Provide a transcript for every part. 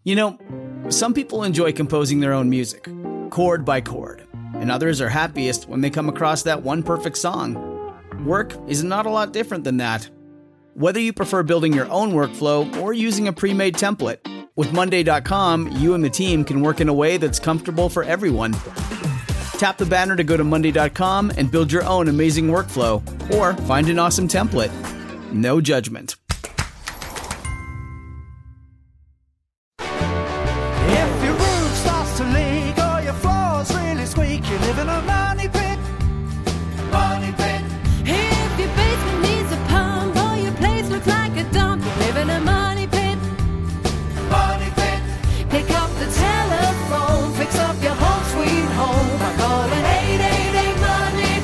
You know, some people enjoy composing their own music, chord by chord, and others are happiest when they come across that one perfect song. Work is not a lot different than that. Whether you prefer building your own workflow or using a pre-made template, with Monday.com, you and the team can work in a way that's comfortable for everyone. Tap the banner to go to Monday.com and build your own amazing workflow, or find an awesome template. No judgment. If your roof starts to leak or your floor's really squeak, you live in a money pit. Money pit. If your basement needs a pump or your place looks like a dump, you live in a money pit. Money pit. Pick up the telephone, fix up your home sweet home by calling 888 Money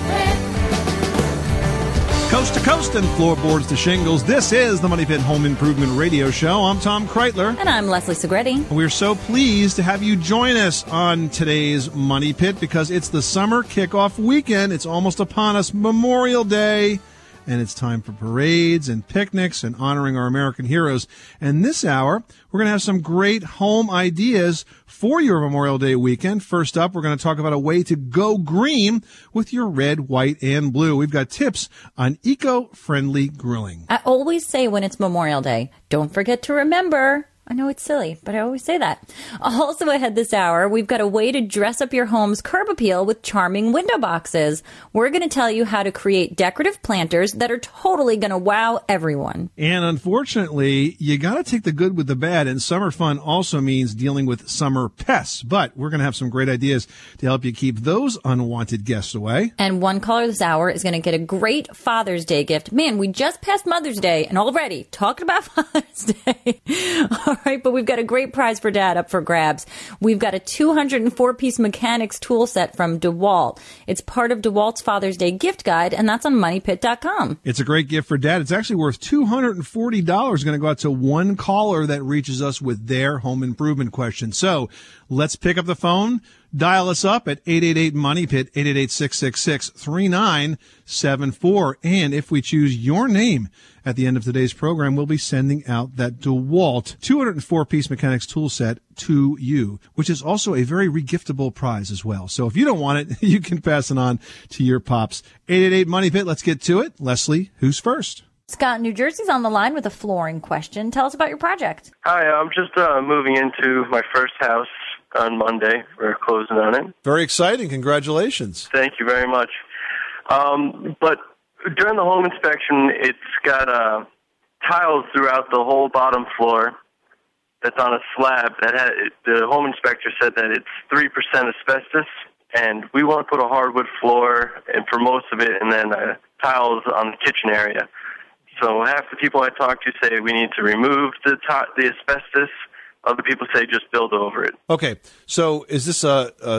Pit. Coast to coast and floorboards to shingles, this is the Money Pit Home Improvement Radio Show. I'm Tom Kreitler. And I'm Leslie Segretti. We're so pleased to have you join us on today's Money Pit because it's the summer kickoff weekend. It's almost upon us, Memorial Day. And it's time for parades and picnics and honoring our American heroes. And this hour, we're going to have some great home ideas for your Memorial Day weekend. First up, we're going to talk about a way to go green with your red, white, and blue. We've got tips on eco-friendly grilling. I always say when it's Memorial Day, don't forget to remember. I know it's silly, but I always say that. Also ahead this hour, we've got a way to dress up your home's curb appeal with charming window boxes. We're going to tell you how to create decorative planters that are totally going to wow everyone. And unfortunately, you got to take the good with the bad, and summer fun also means dealing with summer pests. But we're going to have some great ideas to help you keep those unwanted guests away. And one caller this hour is going to get a great Father's Day gift. Man, we just passed Mother's Day and already talking about Father's Day. All right, but we've got a great prize for Dad up for grabs. We've got a 204-piece mechanics tool set from DeWalt. It's part of DeWalt's Father's Day gift guide, and that's on MoneyPit.com. It's a great gift for Dad. It's actually worth $240. Going to go out to one caller that reaches us with their home improvement question. So let's pick up the phone. Dial us up at 888-MONEY-PIT, 888-666-3974. And if we choose your name at the end of today's program, we'll be sending out that DeWalt 204-piece mechanics tool set to you, which is also a very regiftable prize as well. So if you don't want it, you can pass it on to your pops. 888-MONEY-PIT, let's get to it. Leslie, who's first? Scott in New Jersey's on the line with a flooring question. Tell us about your project. Hi, I'm just moving into my first house on Monday. We're closing on it. Very exciting. Congratulations. Thank you very much. But during the home inspection, it's got tiles throughout the whole bottom floor that's on a slab. The home inspector said that it's 3% asbestos, and we want to put a hardwood floor and for most of it, and then tiles on the kitchen area. So half the people I talk to say we need to remove the asbestos. Other people say just build over it. Okay, so is this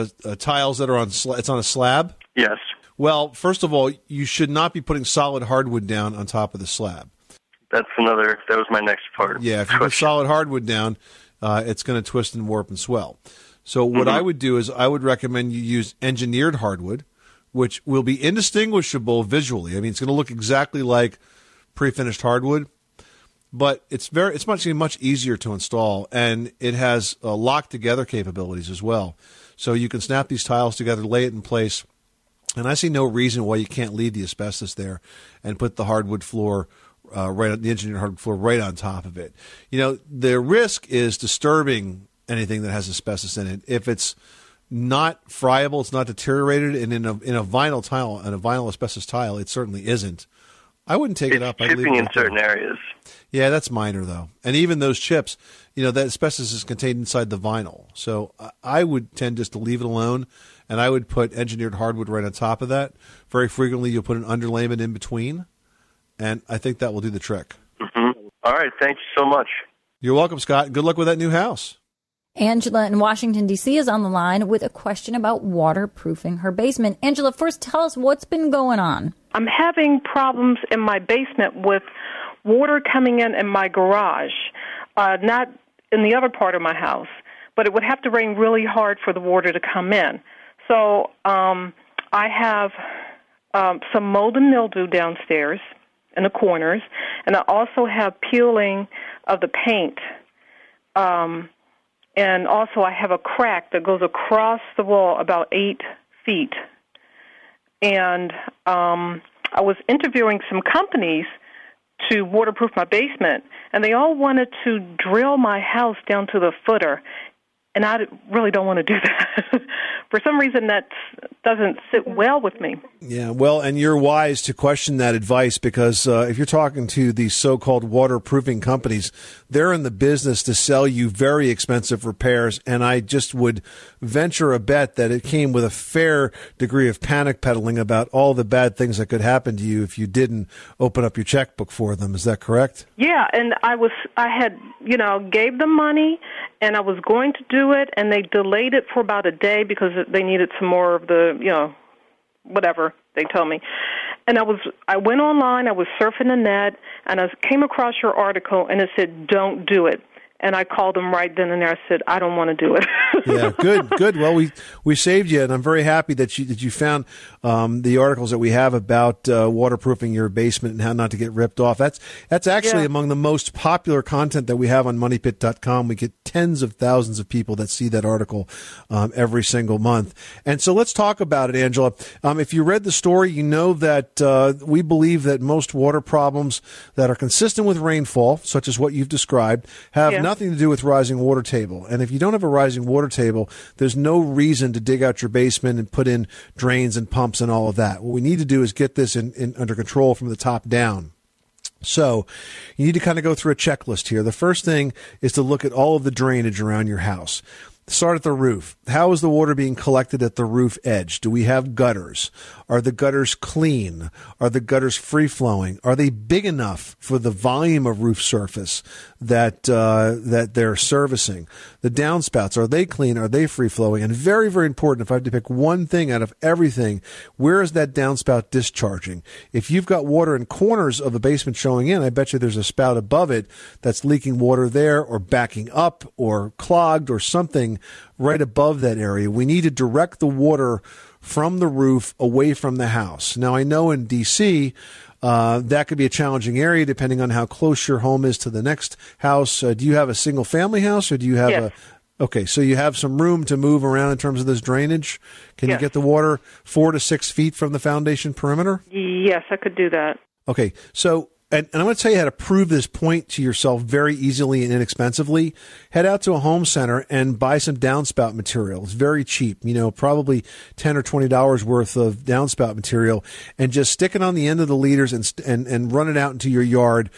tiles that are it's on a slab? Yes. Well, first of all, you should not be putting solid hardwood down on top of the slab. That was my next part. Yeah, if you put solid hardwood down, it's going to twist and warp and swell. So what I would do is I would recommend you use engineered hardwood, which will be indistinguishable visually. I mean, it's going to look exactly like pre-finished hardwood. But it's much easier to install, and it has lock together capabilities as well. So you can snap these tiles together, lay it in place, and I see no reason why you can't leave the asbestos there and put the hardwood floor the engineered hardwood floor right on top of it. You know, the risk is disturbing anything that has asbestos in it. If it's not friable, it's not deteriorated, and in a vinyl tile, in a vinyl asbestos tile, it certainly isn't. I wouldn't take it up. It's chipping in certain areas. Yeah, that's minor, though. And even those chips, you know, that asbestos is contained inside the vinyl. So I would tend just to leave it alone, and I would put engineered hardwood right on top of that. Very frequently, you'll put an underlayment in between, and I think that will do the trick. Mm-hmm. All right. Thank you so much. You're welcome, Scott. Good luck with that new house. Angela in Washington, D.C. is on the line with a question about waterproofing her basement. Angela, first tell us what's been going on. I'm having problems in my basement with water coming in my garage, not in the other part of my house, but it would have to rain really hard for the water to come in. So I have some mold and mildew downstairs in the corners, and I also have peeling of the paint And also I have a crack that goes across the wall about 8 feet. And I was interviewing some companies to waterproof my basement, and they all wanted to drill my house down to the footer. And I really don't want to do that. For some reason, that doesn't sit well with me. Yeah, well, and you're wise to question that advice because if you're talking to these so-called waterproofing companies, they're in the business to sell you very expensive repairs, and I just would venture a bet that it came with a fair degree of panic peddling about all the bad things that could happen to you if you didn't open up your checkbook for them. Is that correct? Yeah, and I had, gave them money, and I was going to do it, and they delayed it for about a day because they needed some more of the, whatever they told me. And I went online, I was surfing the net, and I came across your article, and it said, don't do it. And I called them right then and there. I said, I don't want to do it. Yeah, good. Well, we saved you, and I'm very happy that you found the articles that we have about waterproofing your basement and how not to get ripped off. That's actually among the most popular content that we have on MoneyPit.com. We get tens of thousands of people that see that article every single month. And so let's talk about it, Angela. If you read the story, you know that we believe that most water problems that are consistent with rainfall, such as what you've described, have nothing to do with rising water table. And if you don't have a rising water table, there's no reason to dig out your basement and put in drains and pumps and all of that. What we need to do is get this in under control from the top down. So you need to kind of go through a checklist here. The first thing is to look at all of the drainage around your house. Start at the roof. How is the water being collected at the roof edge? Do we have gutters? Are the gutters clean? Are the gutters free-flowing? Are they big enough for the volume of roof surface that they're servicing? The downspouts, are they clean? Are they free-flowing? And very, very important, if I have to pick one thing out of everything, where is that downspout discharging? If you've got water in corners of the basement showing in, I bet you there's a spout above it that's leaking water there or backing up or clogged or something right above that area. We need to direct the water from the roof away from the house. Now, I know in D.C., that could be a challenging area depending on how close your home is to the next house. Do you have a single-family house or do you have Okay, so you have some room to move around in terms of this drainage? Can you get the water 4 to 6 feet from the foundation perimeter? Yes, I could do that. Okay, so... And I'm going to tell you how to prove this point to yourself very easily and inexpensively. Head out to a home center and buy some downspout material. It's very cheap, probably $10 or $20 worth of downspout material, and just stick it on the end of the leaders and run it out into your yard,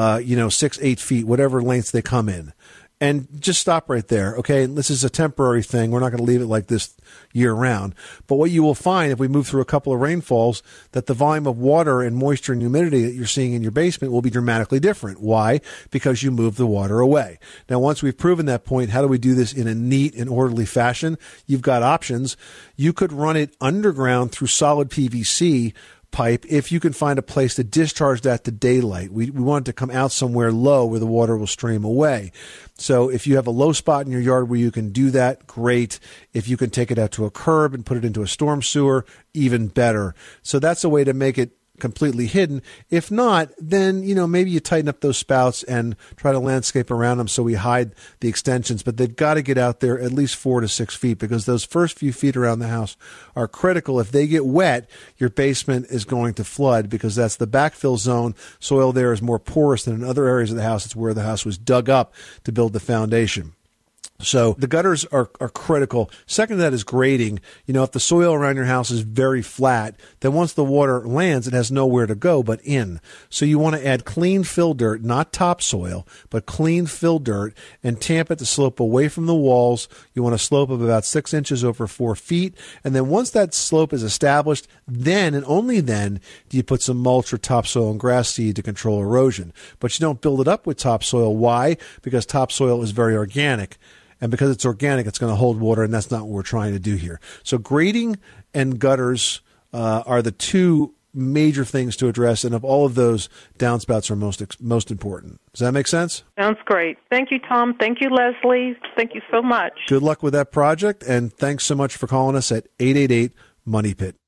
6, 8 feet, whatever lengths they come in. And just stop right there, okay? This is a temporary thing. We're not going to leave it like this year-round. But what you will find, if we move through a couple of rainfalls, that the volume of water and moisture and humidity that you're seeing in your basement will be dramatically different. Why? Because you move the water away. Now, once we've proven that point, how do we do this in a neat and orderly fashion? You've got options. You could run it underground through solid PVC pipe if you can find a place to discharge that to daylight. We want it to come out somewhere low where the water will stream away. So if you have a low spot in your yard where you can do that, great. If you can take it out to a curb and put it into a storm sewer, even better. So that's a way to make it completely hidden. If not, then, maybe you tighten up those spouts and try to landscape around them so we hide the extensions. But they've got to get out there at least 4 to 6 feet because those first few feet around the house are critical. If they get wet, your basement is going to flood because that's the backfill zone. Soil there is more porous than in other areas of the house. It's where the house was dug up to build the foundation. So the gutters are critical. Second to that is grading. If the soil around your house is very flat, then once the water lands, it has nowhere to go but in. So you want to add clean fill dirt, not topsoil, but clean fill dirt, and tamp it to slope away from the walls. You want a slope of about 6 inches over 4 feet. And then once that slope is established, then and only then do you put some mulch or topsoil and grass seed to control erosion. But you don't build it up with topsoil. Why? Because topsoil is very organic. And because it's organic, it's going to hold water, and that's not what we're trying to do here. So grading and gutters are the two major things to address, and of all of those, downspouts are most important. Does that make sense? Sounds great. Thank you, Tom. Thank you, Leslie. Thank you so much. Good luck with that project, and thanks so much for calling us at 888-MONEY-PIT.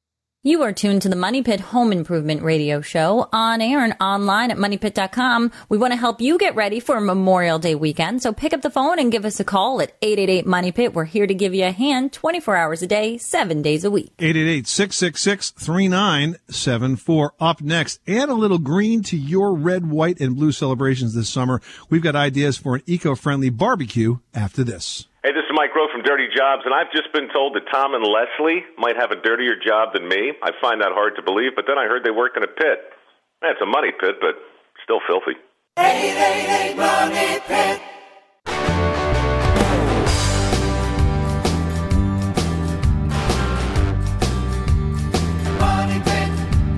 You are tuned to the Money Pit Home Improvement Radio Show, on air and online at moneypit.com. We want to help you get ready for Memorial Day weekend, so pick up the phone and give us a call at 888-MONEY-PIT. We're here to give you a hand 24 hours a day, 7 days a week. 888-666-3974. Up next, add a little green to your red, white, and blue celebrations this summer. We've got ideas for an eco-friendly barbecue after this. Hey, this is Mike Rowe from Dirty Jobs, and I've just been told that Tom and Leslie might have a dirtier job than me. I find that hard to believe, but then I heard they work in a pit. It's a money pit, but still filthy. 888 Money Pit. Money Pit.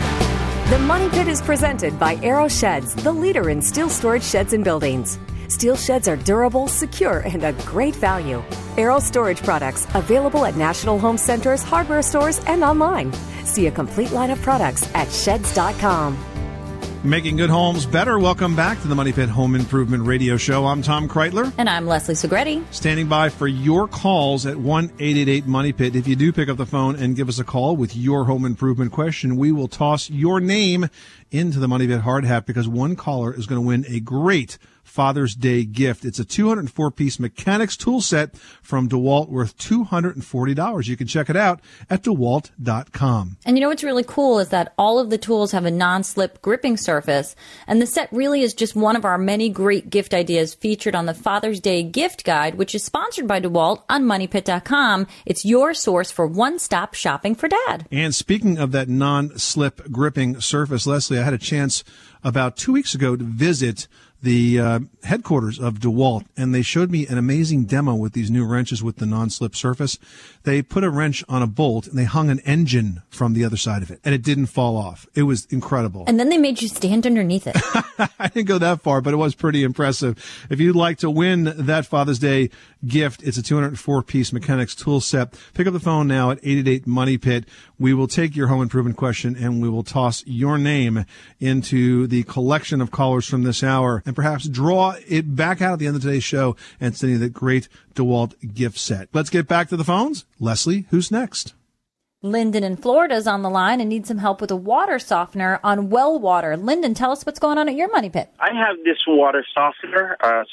The Money Pit is presented by Aero Sheds, the leader in steel storage sheds and buildings. Steel sheds are durable, secure, and a great value. Aero Storage products available at National Home Centers, hardware stores, and online. See a complete line of products at sheds.com. Making good homes better. Welcome back to the Money Pit Home Improvement Radio Show. I'm Tom Kreitler. And I'm Leslie Segretti. Standing by for your calls at 1-888-MONEY-PIT. If you do pick up the phone and give us a call with your home improvement question, we will toss your name into the Money Pit hard hat because one caller is going to win a great Father's Day gift. It's a 204-piece mechanics tool set from DeWalt worth $240. You can check it out at DeWalt.com. And you know what's really cool is that all of the tools have a non-slip gripping surface, and the set really is just one of our many great gift ideas featured on the Father's Day gift guide, which is sponsored by DeWalt on MoneyPit.com. It's your source for one-stop shopping for Dad. And speaking of that non-slip gripping surface, Leslie, I had a chance about 2 weeks ago to visit the headquarters of DeWalt, and they showed me an amazing demo with these new wrenches with the non-slip surface. They put a wrench on a bolt, and they hung an engine from the other side of it, and it didn't fall off. It was incredible. And then they made you stand underneath it. I didn't go that far, but it was pretty impressive. If you'd like to win that Father's Day gift, it's a 204-piece mechanics tool set. Pick up the phone now at 888-MONEY-PIT. We will take your home improvement question, and we will toss your name into the collection of callers from this hour and perhaps draw it back out at the end of today's show and send you that great DeWalt gift set. Let's get back to the phones. Leslie, who's next? Lyndon in Florida is on the line and needs some help with a water softener on well water. Lyndon, tell us what's going on at your Money Pit. I have this water softener,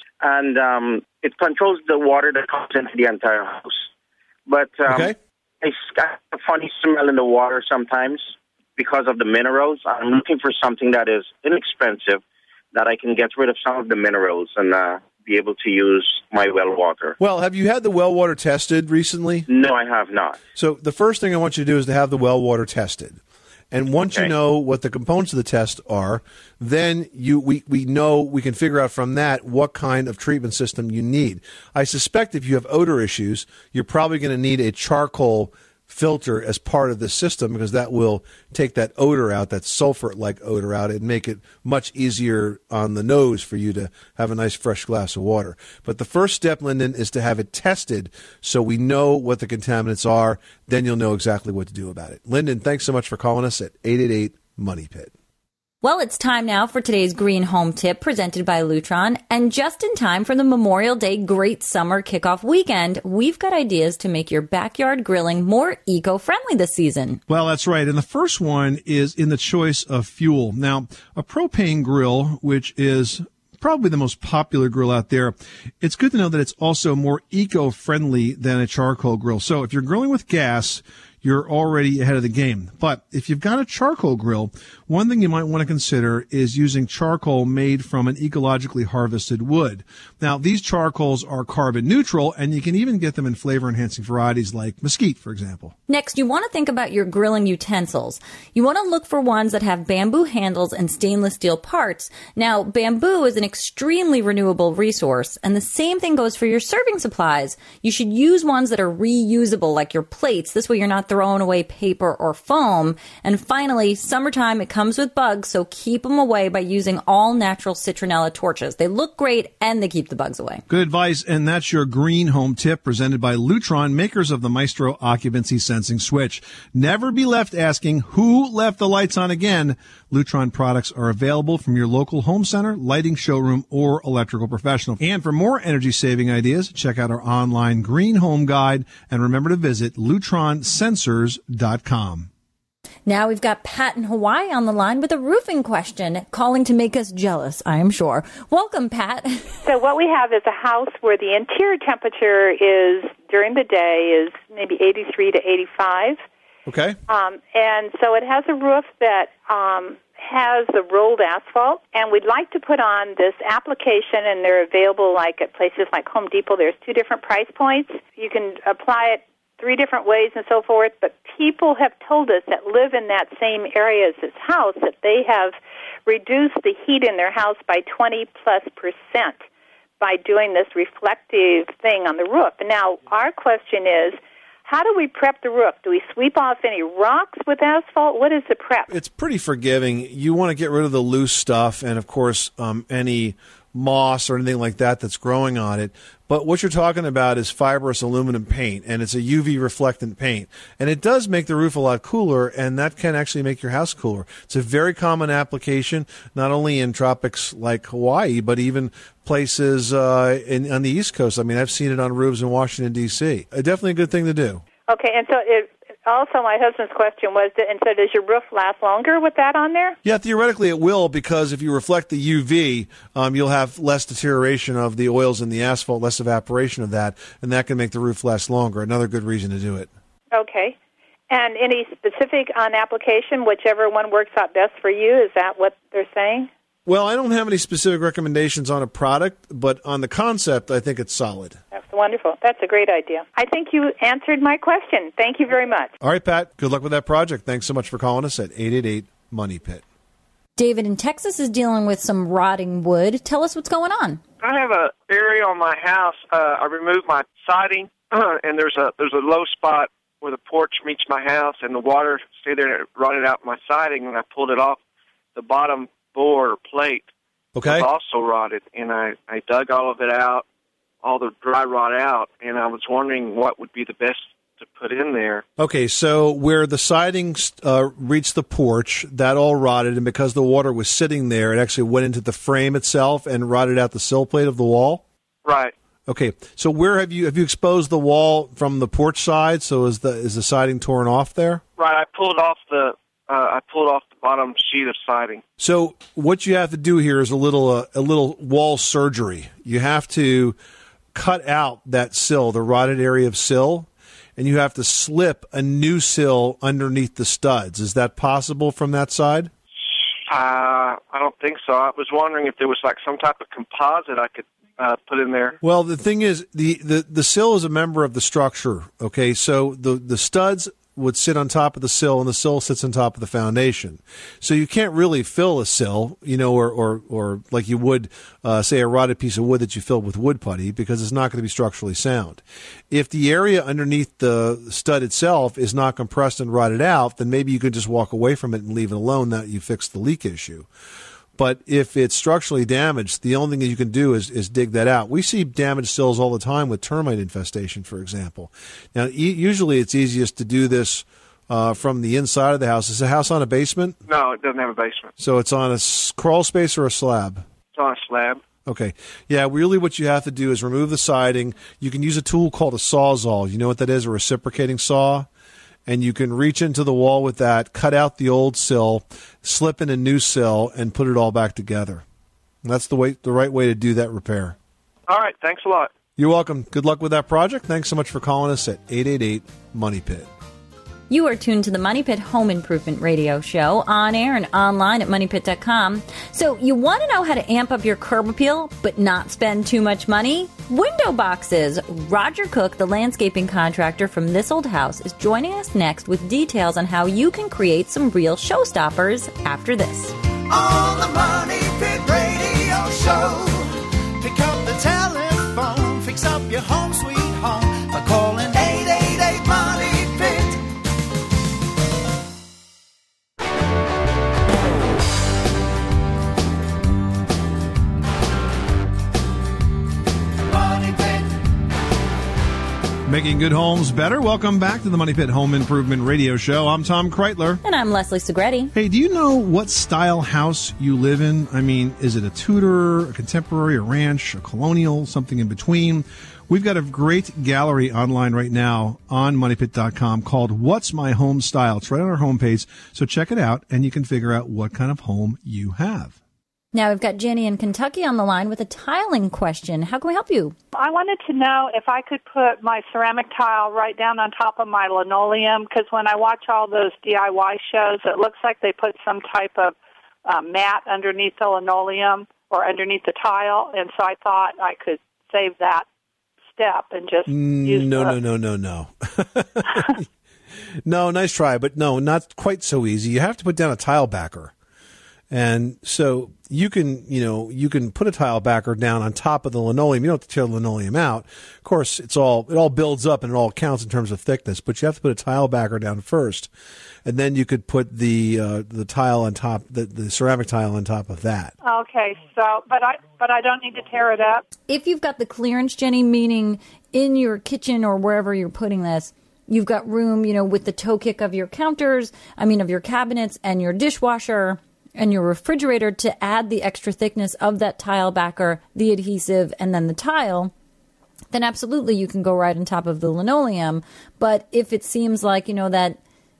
and it controls the water that comes into the entire house. But Okay. it's got a funny smell in the water sometimes because of the minerals. I'm looking for something that is inexpensive, that I can get rid of some of the minerals and be able to use my well water. Well, have you had the well water tested recently? No, I have not. So the first thing I want you to do is to have the well water tested. And once you know what the components of the test are, then we know we can figure out from that what kind of treatment system you need. I suspect if you have odor issues, you're probably going to need a charcoal filter as part of the system because that will take that odor out, that sulfur-like odor out, and make it much easier on the nose for you to have a nice fresh glass of water. But the first step, Lyndon, is to have it tested so we know what the contaminants are. Then you'll know exactly what to do about it. Lyndon, thanks so much for calling us at 888-MONEY-PIT. Well, it's time now for today's Green Home Tip presented by Lutron. And just in time for the Memorial Day Great Summer Kickoff Weekend, we've got ideas to make your backyard grilling more eco-friendly this season. Well, that's right. And the first one is in the choice of fuel. Now, a propane grill, which is probably the most popular grill out there, it's good to know that it's also more eco-friendly than a charcoal grill. So if you're grilling with gas, you're already ahead of the game. But if you've got a charcoal grill, one thing you might want to consider is using charcoal made from an ecologically harvested wood. Now, these charcoals are carbon neutral, and you can even get them in flavor-enhancing varieties like mesquite, for example. Next, you want to think about your grilling utensils. You want to look for ones that have bamboo handles and stainless steel parts. Now, bamboo is an extremely renewable resource, and the same thing goes for your serving supplies. You should use ones that are reusable, like your plates. This way you're not throwing away paper or foam. And finally, summertime, it comes with bugs, so keep them away by using all natural citronella torches. They look great and they keep the bugs away. Good advice, and that's your Green Home Tip presented by Lutron, makers of the Maestro Occupancy Sensing Switch. Never be left asking who left the lights on again. Lutron products are available from your local home center, lighting showroom, or electrical professional. And for more energy-saving ideas, check out our online Green Home Guide, and remember to visit LutronSensors.com. Now we've got Pat in Hawaii on the line with a roofing question, calling to make us jealous, I am sure. Welcome, Pat. So what we have is a house where the interior temperature is, during the day, is maybe 83 to 85. Okay. And so it has a roof that has the rolled asphalt, and we'd like to put on this application, and they're available like at places like Home Depot. There's 2 different price points. You can apply it 3 different ways and so forth, but people have told us that live in that same area as this house that they have reduced the heat in their house by 20+% by doing this reflective thing on the roof. And now our question is, how do we prep the roof? Do we sweep off any rocks with asphalt? What is the prep? It's pretty forgiving. You want to get rid of the loose stuff and, of course, any moss or anything like that that's growing on it. But what you're talking about is fibrous aluminum paint, and it's a UV reflectant paint. And it does make the roof a lot cooler, and that can actually make your house cooler. It's a very common application, not only in tropics like Hawaii, but even places on the East Coast. I mean, I've seen it on roofs in Washington, D.C. Definitely a good thing to do. Okay, and so also my husband's question was, and so does your roof last longer with that on there? Yeah, theoretically it will, because if you reflect the UV, you'll have less deterioration of the oils in the asphalt, less evaporation of that, and that can make the roof last longer. Another good reason to do it. Okay. And any specific on application, whichever one works out best for you, is that what they're saying? Well, I don't have any specific recommendations on a product, but on the concept, I think it's solid. That's wonderful. That's a great idea. I think you answered my question. Thank you very much. All right, Pat. Good luck with that project. Thanks so much for calling us at 888-MONEY-PIT. David in Texas is dealing with some rotting wood. Tell us what's going on. I have an area on my house. I removed my siding, and there's a low spot where the porch meets my house, and the water stayed there and it rotted out my siding, and I pulled it off. The bottom board or plate was also rotted, and I dug all of it out, all the dry rot out, and I was wondering what would be the best to put in there. Okay, so where the siding reached the porch, that all rotted, and because the water was sitting there, it actually went into the frame itself and rotted out the sill plate of the wall? Right. Okay, so where have you exposed the wall from the porch side? So is the siding torn off there? Right, I pulled off the bottom sheet of siding. So what you have to do here is a little wall surgery. You have to cut out that sill, the rotted area of sill, and you have to slip a new sill underneath the studs. Is that possible from that side? I don't think so. I was wondering if there was like some type of composite I could put in there. Well, the thing is, the sill is a member of the structure. Okay, so the studs would sit on top of the sill, and the sill sits on top of the foundation. So you can't really fill a sill, or like you would, say, a rotted piece of wood that you filled with wood putty, because it's not going to be structurally sound. If the area underneath the stud itself is not compressed and rotted out, then maybe you could just walk away from it and leave it alone, that you fix the leak issue. But if it's structurally damaged, the only thing that you can do is dig that out. We see damaged sills all the time with termite infestation, for example. Now, usually it's easiest to do this from the inside of the house. Is the house on a basement? No, it doesn't have a basement. So it's on a crawl space or a slab? It's on a slab. Okay. Yeah, really what you have to do is remove the siding. You can use a tool called a Sawzall. You know what that is, a reciprocating saw? And you can reach into the wall with that, cut out the old sill, slip in a new sill, and put it all back together. And that's the right way to do that repair. All right. Thanks a lot. You're welcome. Good luck with that project. Thanks so much for calling us at 888-MONEY-PIT. You are tuned to the Money Pit Home Improvement Radio Show, on air and online at MoneyPit.com. So you want to know how to amp up your curb appeal, but not spend too much money? Window boxes. Roger Cook, the landscaping contractor from This Old House, is joining us next with details on how you can create some real showstoppers after this. On the Money Pit Radio Show, pick up the telephone, fix up your home sweet home by calling 888-MONEY-PIT. Making good homes better. Welcome back to the Money Pit Home Improvement Radio Show. I'm Tom Kreitler. And I'm Leslie Segretti. Hey, do you know what style house you live in? I mean, is it a Tudor, a contemporary, a ranch, a colonial, something in between? We've got a great gallery online right now on MoneyPit.com called What's My Home Style. It's right on our homepage, so check it out, and you can figure out what kind of home you have. Now we've got Jenny in Kentucky on the line with a tiling question. How can we help you? I wanted to know if I could put my ceramic tile right down on top of my linoleum, because when I watch all those DIY shows, it looks like they put some type of mat underneath the linoleum or underneath the tile, and so I thought I could save that step and just use No. No, nice try, but no, not quite so easy. You have to put down a tile backer. And so you can put a tile backer down on top of the linoleum. You don't have to tear the linoleum out. Of course, it all builds up and it all counts in terms of thickness, but you have to put a tile backer down first. And then you could put the tile on top, the ceramic tile on top of that. Okay, so but I don't need to tear it up. If you've got the clearance, Jenny, meaning in your kitchen or wherever you're putting this, you've got room, with the toe kick of your of your cabinets and your dishwasher and your refrigerator to add the extra thickness of that tile backer, the adhesive, and then the tile, then absolutely you can go right on top of the linoleum. But if it seems like, that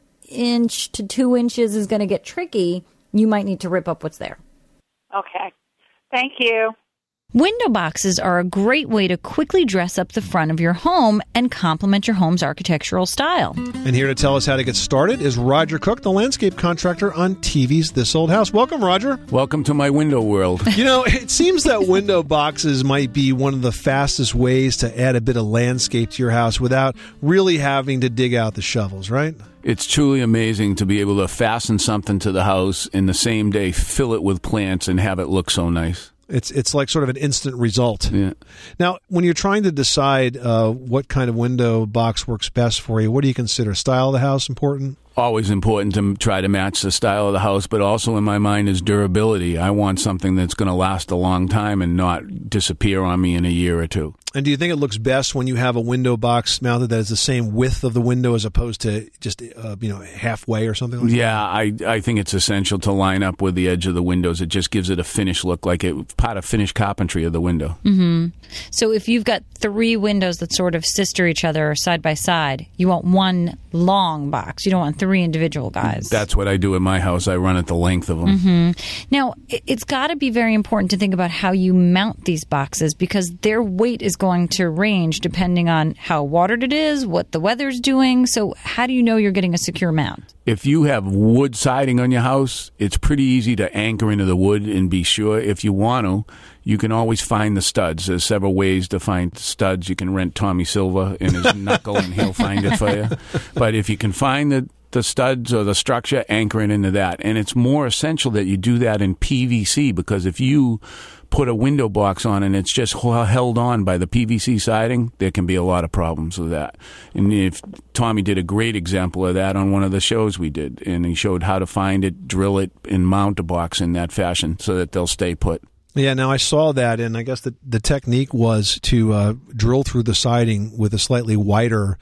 inch to 2 inches is going to get tricky, you might need to rip up what's there. Okay. Thank you. Window boxes are a great way to quickly dress up the front of your home and complement your home's architectural style. And here to tell us how to get started is Roger Cook, the landscape contractor on TV's This Old House. Welcome, Roger. Welcome to my window world. It seems that window boxes might be one of the fastest ways to add a bit of landscape to your house without really having to dig out the shovels, right? It's truly amazing to be able to fasten something to the house in the same day, fill it with plants, and have it look so nice. It's like sort of an instant result. Yeah. Now, when you're trying to decide what kind of window box works best for you, what do you consider? Style of the house important? Always important to try to match the style of the house, but also in my mind is durability. I want something that's going to last a long time and not disappear on me in a year or two. And do you think it looks best when you have a window box mounted that is the same width of the window as opposed to just halfway or something like that? Yeah, I think it's essential to line up with the edge of the windows. It just gives it a finished look, like it's part of finished carpentry of the window. Mm-hmm. So if you've got 3 windows that sort of sister each other or side by side, you want one long box. You don't want 3 individual guys. That's what I do in my house. I run it the length of them. Mm-hmm. Now, it's got to be very important to think about how you mount these boxes because their weight is going to range depending on how watered it is, what the weather's doing. So how do you know you're getting a secure mount? If you have wood siding on your house, it's pretty easy to anchor into the wood and be sure. If you want to, you can always find the studs. There's several ways to find studs. You can rent Tommy Silva in his knuckle and he'll find it for you. But if you can find the studs or the structure, anchor it into that. And it's more essential that you do that in PVC because if you put a window box on and it's just held on by the PVC siding, there can be a lot of problems with that. And if Tommy did a great example of that on one of the shows we did, and he showed how to find it, drill it, and mount a box in that fashion so that they'll stay put. Yeah, now I saw that, and I guess the technique was to drill through the siding with a slightly wider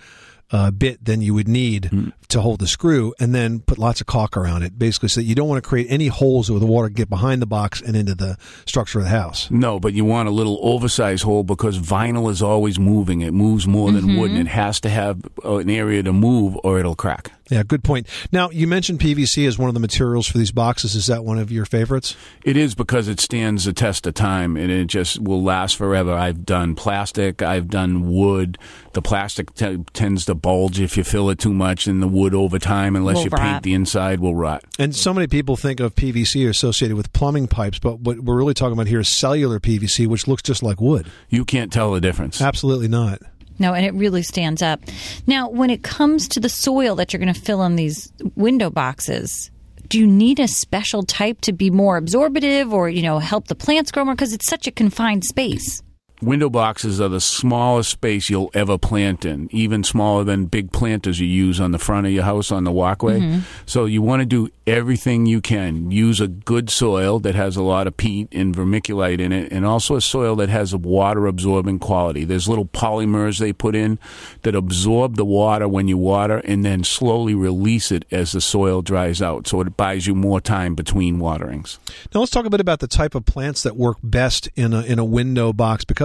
bit than you would need to hold the screw, and then put lots of caulk around it, basically, so that you don't want to create any holes where the water can get behind the box and into the structure of the house. No, but you want a little oversized hole because vinyl is always moving. It moves more than wood, and it has to have an area to move or it'll crack. Yeah, good point. Now, you mentioned PVC as one of the materials for these boxes. Is that one of your favorites? It is because it stands the test of time, and it just will last forever. I've done plastic. I've done wood. The plastic tends to bulge if you fill it too much, and the wood over time, unless you paint the inside, will rot. And so many people think of PVC associated with plumbing pipes, but what we're really talking about here is cellular PVC, which looks just like wood. You can't tell the difference. Absolutely not. No, and it really stands up. Now, when it comes to the soil that you're going to fill in these window boxes, do you need a special type to be more absorbative or, help the plants grow more? Because it's such a confined space. Window boxes are the smallest space you'll ever plant in, even smaller than big planters you use on the front of your house on the walkway. So you want to do everything you can. Use a good soil that has a lot of peat and vermiculite in it, and also a soil that has a water-absorbing quality. There's little polymers they put in that absorb the water when you water and then slowly release it as the soil dries out, so it buys you more time between waterings. Now let's talk a bit about the type of plants that work best in a window box, because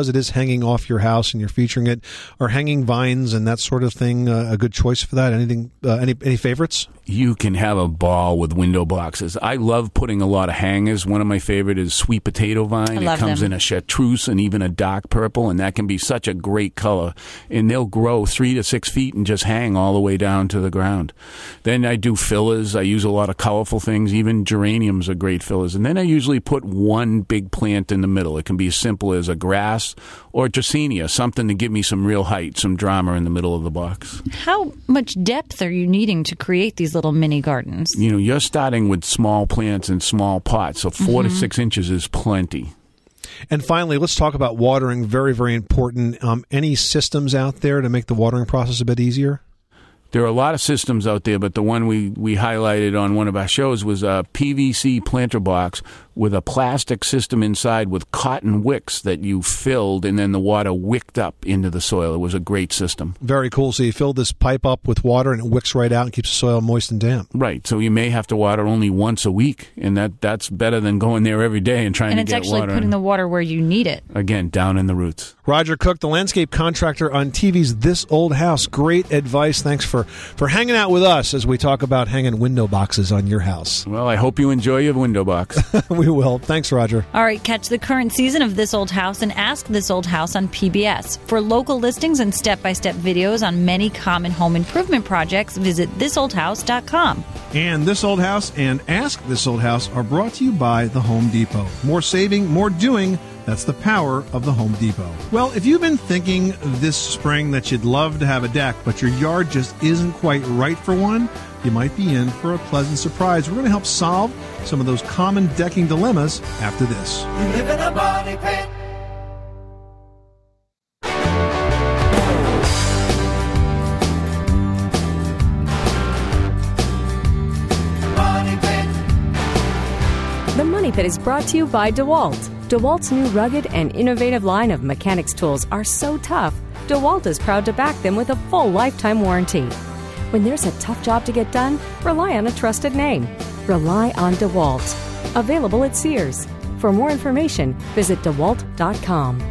because it is hanging off your house and you're featuring it, are hanging vines and that sort of thing a good choice for that? Anything? Any favorites? You can have a ball with window boxes. I love putting a lot of hangers. One of my favorite is sweet potato vine. It comes in a chartreuse and even a dark purple, and that can be such a great color. And they'll grow 3 to 6 feet and just hang all the way down to the ground. Then I do fillers. I use a lot of colorful things. Even geraniums are great fillers. And then I usually put one big plant in the middle. It can be as simple as a grass or Dracaena, something to give me some real height, some drama in the middle of the box. How much depth are you needing to create these little mini gardens? You know, you're starting with small plants in small pots, so 4 to 6 inches is plenty. And finally, let's talk about watering. Very, very important. Any systems out there to make the watering process a bit easier? There are a lot of systems out there, but the one we highlighted on one of our shows was a PVC planter box with a plastic system inside with cotton wicks that you filled, and then the water wicked up into the soil. It was a great system. Very cool. So you fill this pipe up with water, and it wicks right out and keeps the soil moist and damp. Right. So you may have to water only once a week, and that's better than going there every day and trying to get water. And it's actually putting the water where you need it. Again, down in the roots. Roger Cook, the landscape contractor on TV's This Old House. Great advice. Thanks for hanging out with us as we talk about hanging window boxes on your house. Well, I hope you enjoy your window box. We will. Thanks, Roger. All right, catch the current season of This Old House and Ask This Old House on PBS. For local listings and step-by-step videos on many common home improvement projects, visit thisoldhouse.com. And This Old House and Ask This Old House are brought to you by the Home Depot. More saving, more doing. That's the power of the Home Depot. Well, if you've been thinking this spring that you'd love to have a deck, but your yard just isn't quite right for one, you might be in for a pleasant surprise. We're going to help solve some of those common decking dilemmas after this. You live in a money pit. The Money Pit is brought to you by DeWalt. DeWalt's new rugged and innovative line of mechanics tools are so tough, DeWalt is proud to back them with a full lifetime warranty. When there's a tough job to get done, rely on a trusted name. Rely on DeWalt. Available at Sears. For more information, visit DeWalt.com.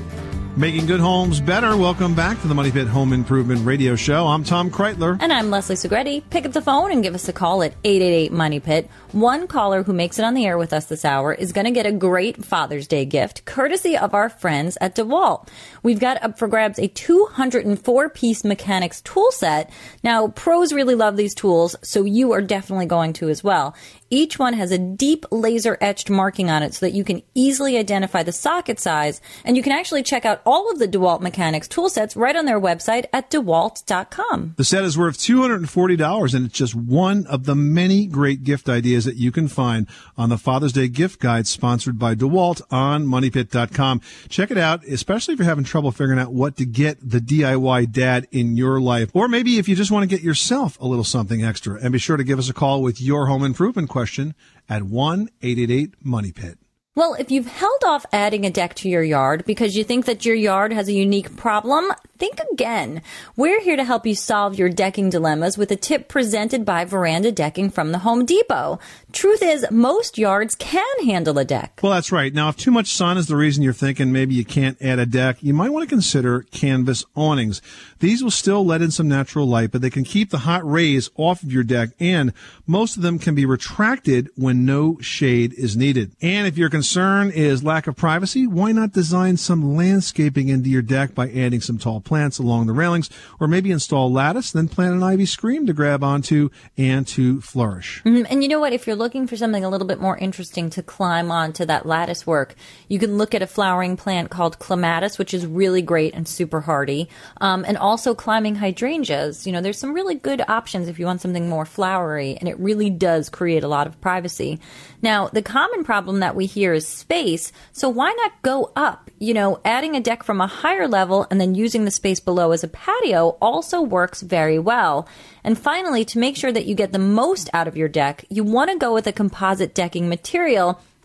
Making good homes better. Welcome back to the Money Pit Home Improvement Radio Show. I'm Tom Kreitler. And I'm Leslie Segretti. Pick up the phone and give us a call at 888-MONEY-PIT. One caller who makes it on the air with us this hour is going to get a great Father's Day gift, courtesy of our friends at DeWalt. We've got up for grabs a 204-piece mechanics tool set. Now, pros really love these tools, so you are definitely going to as well. Each one has a deep laser-etched marking on it so that you can easily identify the socket size, and you can actually check out all of the DeWalt Mechanics tool sets right on their website at DeWalt.com. The set is worth $240, and it's just one of the many great gift ideas that you can find on the Father's Day gift guide sponsored by DeWalt on MoneyPit.com. Check it out, especially if you're having trouble figuring out what to get the DIY dad in your life. Or maybe if you just want to get yourself a little something extra. And be sure to give us a call with your home improvement question at 1-888-MONEY-PIT. Well, if you've held off adding a deck to your yard because you think that your yard has a unique problem, think again. We're here to help you solve your decking dilemmas with a tip presented by Veranda Decking from the Home Depot. Truth is, most yards can handle a deck. Well, that's right. Now, if too much sun is the reason you're thinking maybe you can't add a deck, you might want to consider canvas awnings. These will still let in some natural light, but they can keep the hot rays off of your deck, and most of them can be retracted when no shade is needed. And if your concern is lack of privacy, why not design some landscaping into your deck by adding some tall plants along the railings, or maybe install lattice, then plant an ivy screen to grab onto and to flourish. And you know what? If you're looking for something a little bit more interesting to climb onto that lattice work, you can look at a flowering plant called clematis, which is really great and super hardy. And also climbing hydrangeas. You know, there's some really good options if you want something more flowery, and it really does create a lot of privacy. Now, the common problem that we hear is space, so why not go up? You know, adding a deck from a higher level and then using the space below as a patio also works very well. And finally, to make sure that you get the most out of your deck, you want to go with a composite decking material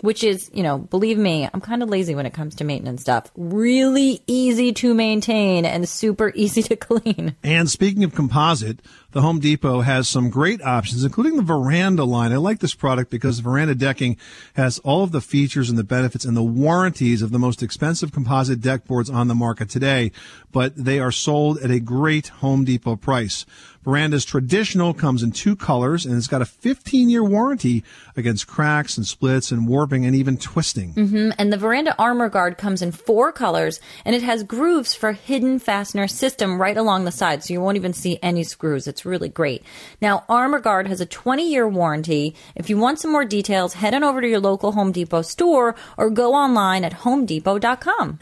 which is, believe me, I'm kind of lazy when it comes to maintenance stuff. Really easy to maintain and super easy to clean. And speaking of composite, the Home Depot has some great options, including the Veranda line. I like this product because Veranda decking has all of the features and the benefits and the warranties of the most expensive composite deck boards on the market today, but they are sold at a great Home Depot price. Veranda's traditional comes in 2 colors, and it's got a 15-year warranty against cracks and splits and warping and even twisting. And the Veranda Armor Guard comes in 4 colors, and it has grooves for hidden fastener system right along the side, so you won't even see any screws. It's really great. Now, Armor Guard has a 20-year warranty. If you want some more details, head on over to your local Home Depot store or go online at homedepot.com.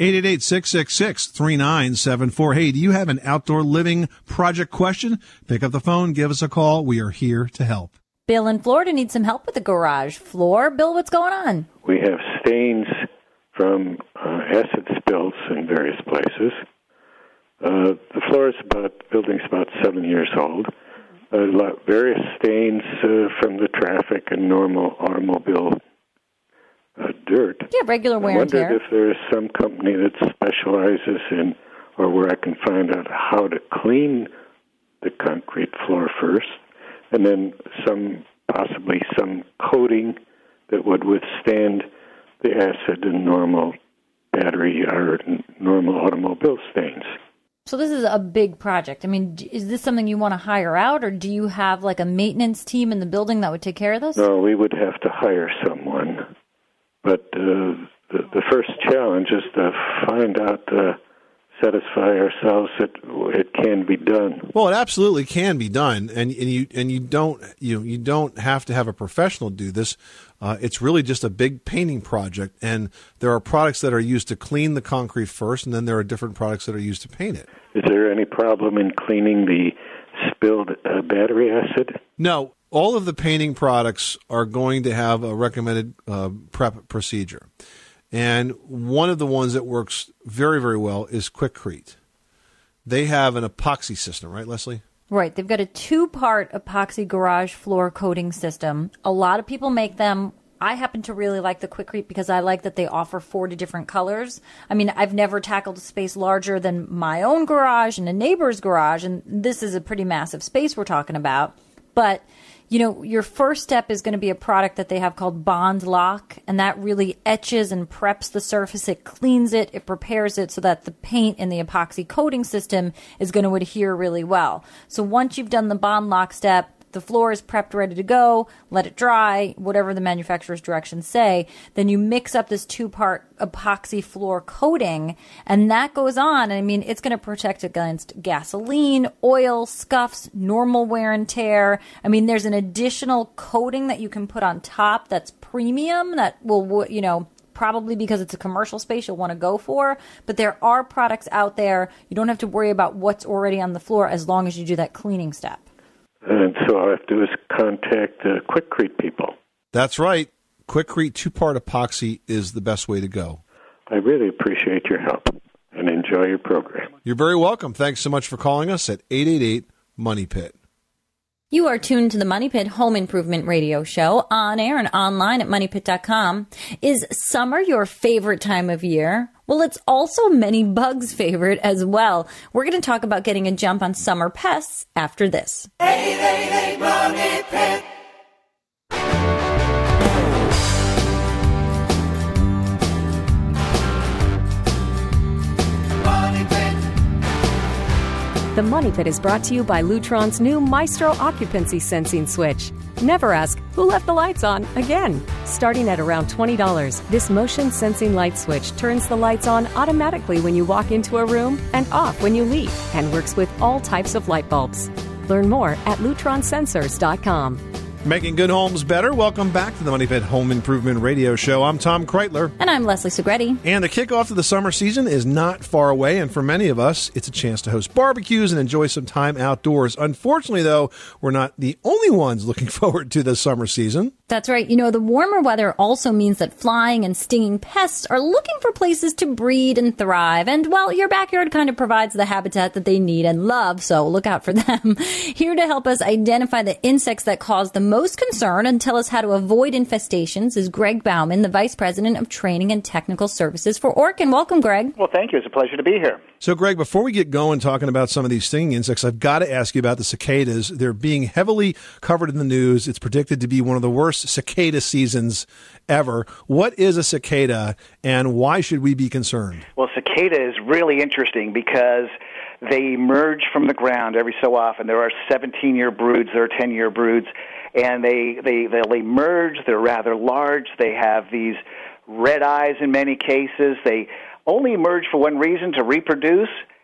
888-666-3974. Hey, do you have an outdoor living project question? Pick up the phone, give us a call. We are here to help. Bill in Florida needs some help with the garage floor. Bill, what's going on? We have stains from acid spills in various places. The floor is building's about 7 years old. Various stains from the traffic and normal automobile dirt. Yeah, regular wear and tear. I wondered if there is some company that specializes in, or where I can find out how to clean the concrete floor first, and then possibly some coating that would withstand the acid and normal battery or normal automobile stains. So this is a big project. I mean, is this something you want to hire out, or do you have like a maintenance team in the building that would take care of this? No, we would have to hire someone. But the first challenge is to find out, satisfy ourselves that it can be done. Well, it absolutely can be done, and you don't have to have a professional do this. It's really just a big painting project, and there are products that are used to clean the concrete first, and then there are different products that are used to paint it. Is there any problem in cleaning the spilled battery acid? No. All of the painting products are going to have a recommended prep procedure. And one of the ones that works very, very well is Quikrete. They have an epoxy system, right, Leslie? Right. They've got a 2-part epoxy garage floor coating system. A lot of people make them. I happen to really like the Quikrete because I like that they offer 40 different colors. I mean, I've never tackled a space larger than my own garage and a neighbor's garage, and this is a pretty massive space we're talking about. But your first step is going to be a product that they have called Bond Lock, and that really etches and preps the surface. It cleans it, it prepares it so that the paint in the epoxy coating system is going to adhere really well. So once you've done the Bond Lock step, the floor is prepped, ready to go, let it dry, whatever the manufacturer's directions say. Then you mix up this 2-part epoxy floor coating, and that goes on. I mean, it's going to protect against gasoline, oil, scuffs, normal wear and tear. I mean, there's an additional coating that you can put on top that's premium that will, probably because it's a commercial space you'll want to go for. But there are products out there. You don't have to worry about what's already on the floor as long as you do that cleaning step. And so all I have to do is contact the Quikrete people. That's right. Quikrete 2-part epoxy is the best way to go. I really appreciate your help and enjoy your program. You're very welcome. Thanks so much for calling us at 888-MONEY-PIT. You are tuned to the Money Pit Home Improvement Radio Show on air and online at moneypit.com. Is summer your favorite time of year? Well, it's also many bugs' favorite as well. We're going to talk about getting a jump on summer pests after this. 888 Money Pit. The Money Pit is brought to you by Lutron's new Maestro occupancy sensing switch. Never ask, who left the lights on again? Starting at around $20, this motion sensing light switch turns the lights on automatically when you walk into a room and off when you leave, and works with all types of light bulbs. Learn more at lutronsensors.com. Making good homes better. Welcome back to the Money Pit Home Improvement Radio Show. I'm Tom Kreitler. And I'm Leslie Segretti. And the kickoff to the summer season is not far away, and for many of us, it's a chance to host barbecues and enjoy some time outdoors. Unfortunately, though, we're not the only ones looking forward to the summer season. That's right. The warmer weather also means that flying and stinging pests are looking for places to breed and thrive. And, well, your backyard kind of provides the habitat that they need and love, so look out for them. Here to help us identify the insects that cause the most concern and tell us how to avoid infestations is Greg Bauman, the Vice President of Training and Technical Services for Orkin. Welcome, Greg. Well, thank you. It's a pleasure to be here. So, Greg, before we get going talking about some of these stinging insects, I've got to ask you about the cicadas. They're being heavily covered in the news. It's predicted to be one of the worst cicada seasons ever. What is a cicada, and why should we be concerned? Well, cicada is really interesting because they emerge from the ground every so often. There are 17-year broods, there are 10-year broods, and they'll emerge. They're rather large. They have these red eyes in many cases. They only emerge for one reason, to reproduce,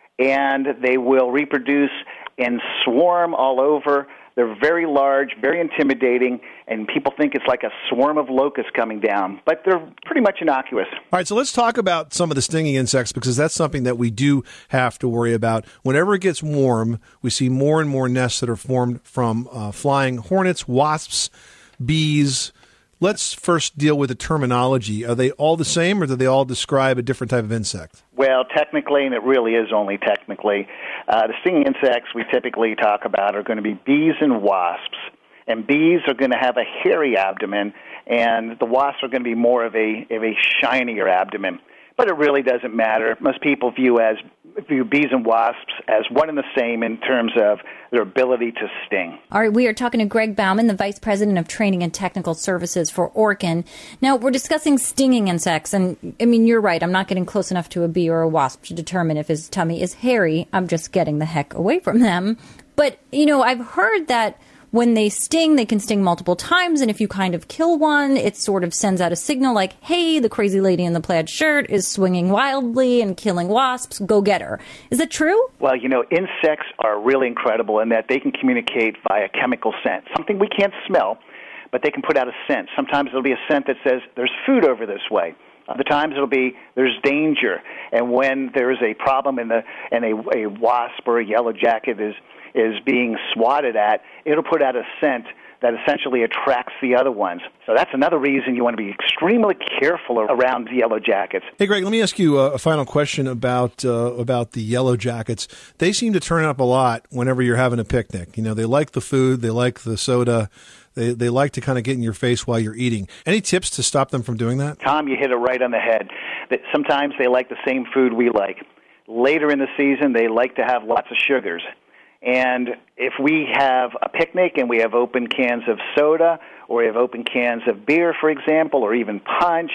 and they will reproduce and swarm all over. They're very large, very intimidating, and people think it's like a swarm of locusts coming down, but they're pretty much innocuous. All right, so let's talk about some of the stinging insects, because that's something that we do have to worry about. Whenever it gets warm, we see more and more nests that are formed from flying hornets, wasps, bees. Let's first deal with the terminology. Are they all the same, or do they all describe a different type of insect? Well, technically, and it really is only technically, the stinging insects we typically talk about are going to be bees and wasps. And bees are going to have a hairy abdomen, and the wasps are going to be more of a shinier abdomen. But it really doesn't matter. Most people view bees and wasps as one and the same in terms of their ability to sting. All right, we are talking to Greg Bauman, the Vice President of Training and Technical Services for Orkin. Now, we're discussing stinging insects, and, I mean, you're right. I'm not getting close enough to a bee or a wasp to determine if his tummy is hairy. I'm just getting the heck away from them. But, I've heard that when they sting, they can sting multiple times, and if you kind of kill one, it sort of sends out a signal like, hey, the crazy lady in the plaid shirt is swinging wildly and killing wasps, go get her. Is that true? Well, insects are really incredible in that they can communicate via chemical scent, something we can't smell, but they can put out a scent. Sometimes it'll be a scent that says, there's food over this way. Other times it'll be, there's danger, and when there's a problem and a wasp or a yellow jacket is being swatted at, it'll put out a scent that essentially attracts the other ones. So that's another reason you want to be extremely careful around yellow jackets. Hey, Greg, let me ask you a final question about the yellow jackets. They seem to turn up a lot whenever you're having a picnic. They like the food, they like the soda, they like to kind of get in your face while you're eating. Any tips to stop them from doing that? Tom, you hit it right on the head. That sometimes they like the same food we like. Later in the season, they like to have lots of sugars. And if we have a picnic and we have open cans of soda, or we have open cans of beer, for example, or even punch,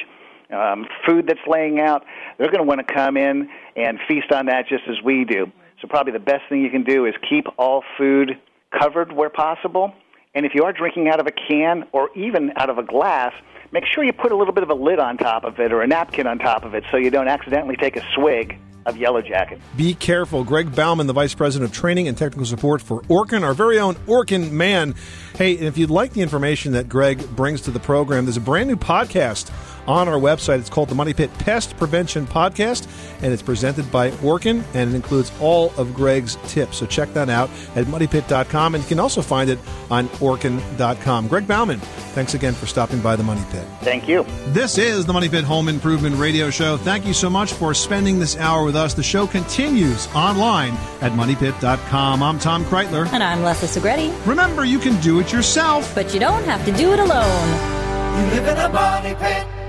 food that's laying out, they're going to want to come in and feast on that just as we do. So probably the best thing you can do is keep all food covered where possible. And if you are drinking out of a can or even out of a glass, make sure you put a little bit of a lid on top of it or a napkin on top of it so you don't accidentally take a swig of yellow jacket. Be careful. Greg Bauman, the Vice President of Training and Technical Support for Orkin, our very own Orkin man. Hey, if you'd like the information that Greg brings to the program, there's a brand new podcast on our website. It's called the Money Pit Pest Prevention Podcast, and it's presented by Orkin, and it includes all of Greg's tips. So check that out at moneypit.com, and you can also find it on orkin.com. Greg Bauman, thanks again for stopping by the Money Pit. Thank you. This is the Money Pit Home Improvement Radio Show. Thank you so much for spending this hour with us. The show continues online at moneypit.com. I'm Tom Kreitler. And I'm Leslie Segretti. Remember, you can do it yourself, but you don't have to do it alone. You live in a money pit.